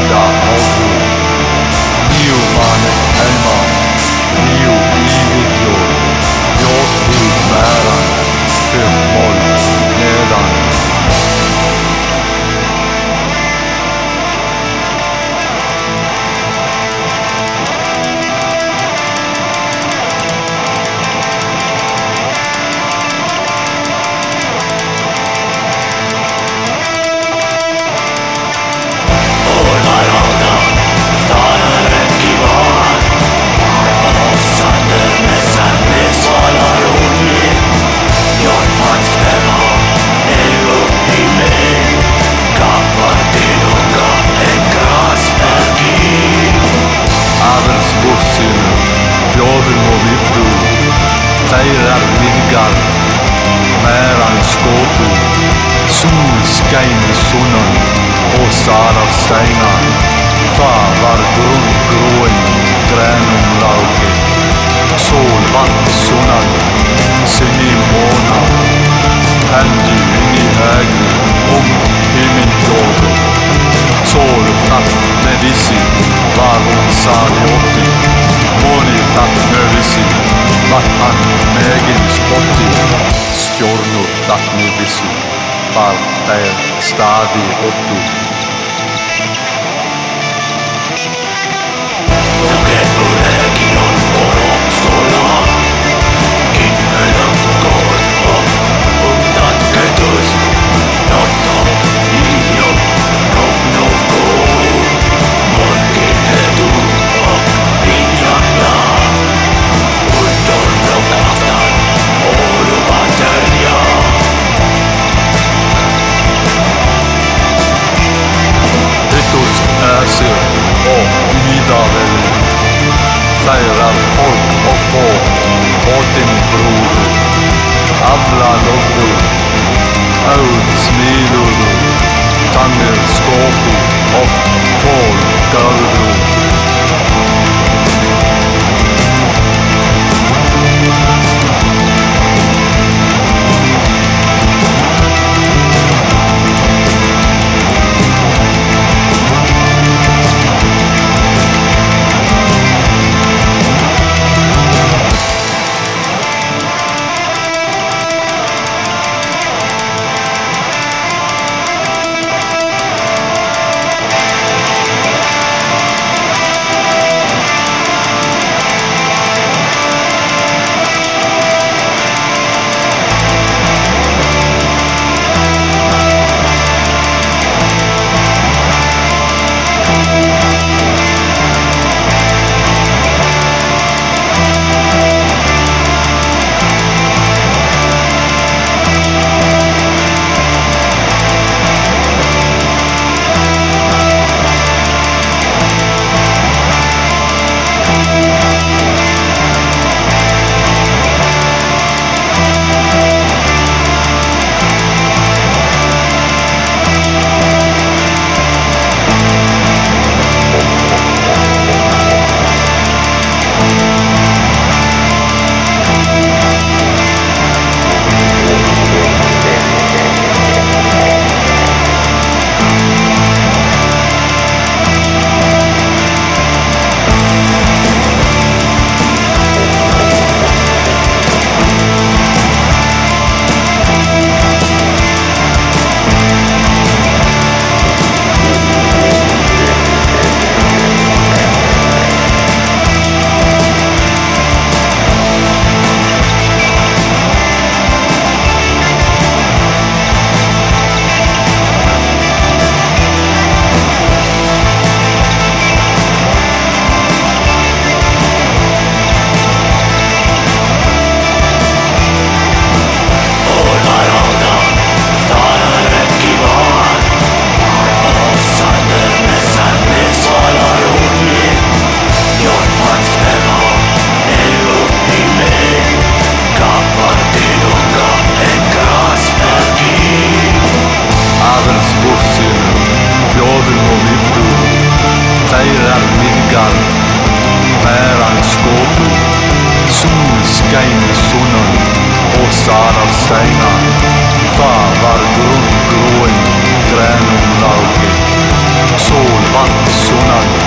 da Auto. Io manek heima, io íviðjó, ljótu meran, moll neðan. Bjóðum og viðbrú, þærar miðgar, meran skópu, súl skæn í sunnan og sarar steinar. Það var grunngróin, grænum lági, sól vart sunnan, sinni móna, hendi inn í högri, himindóðu. Sól hratt með vissi, var hún sali ótti. Móni hratt með vissi, var hann megin spotti. Stjórnur hratt með vissi, var þær staði óttu. Þú getur ekki og rómstóla, innhverjum góð og undan getust. Nótt íhjón, nótt góð, morgin hetu og bíjana. Undan nótt aftan, órum að telja. Hittust æsir og íðaveli, þærar horf og bók, hóttinn brúðu, afla lögðu, auð smíðuðu, tannir skópu og tól göðru. sarar steinar, það var grunngróin grænum lági. Solvatsunan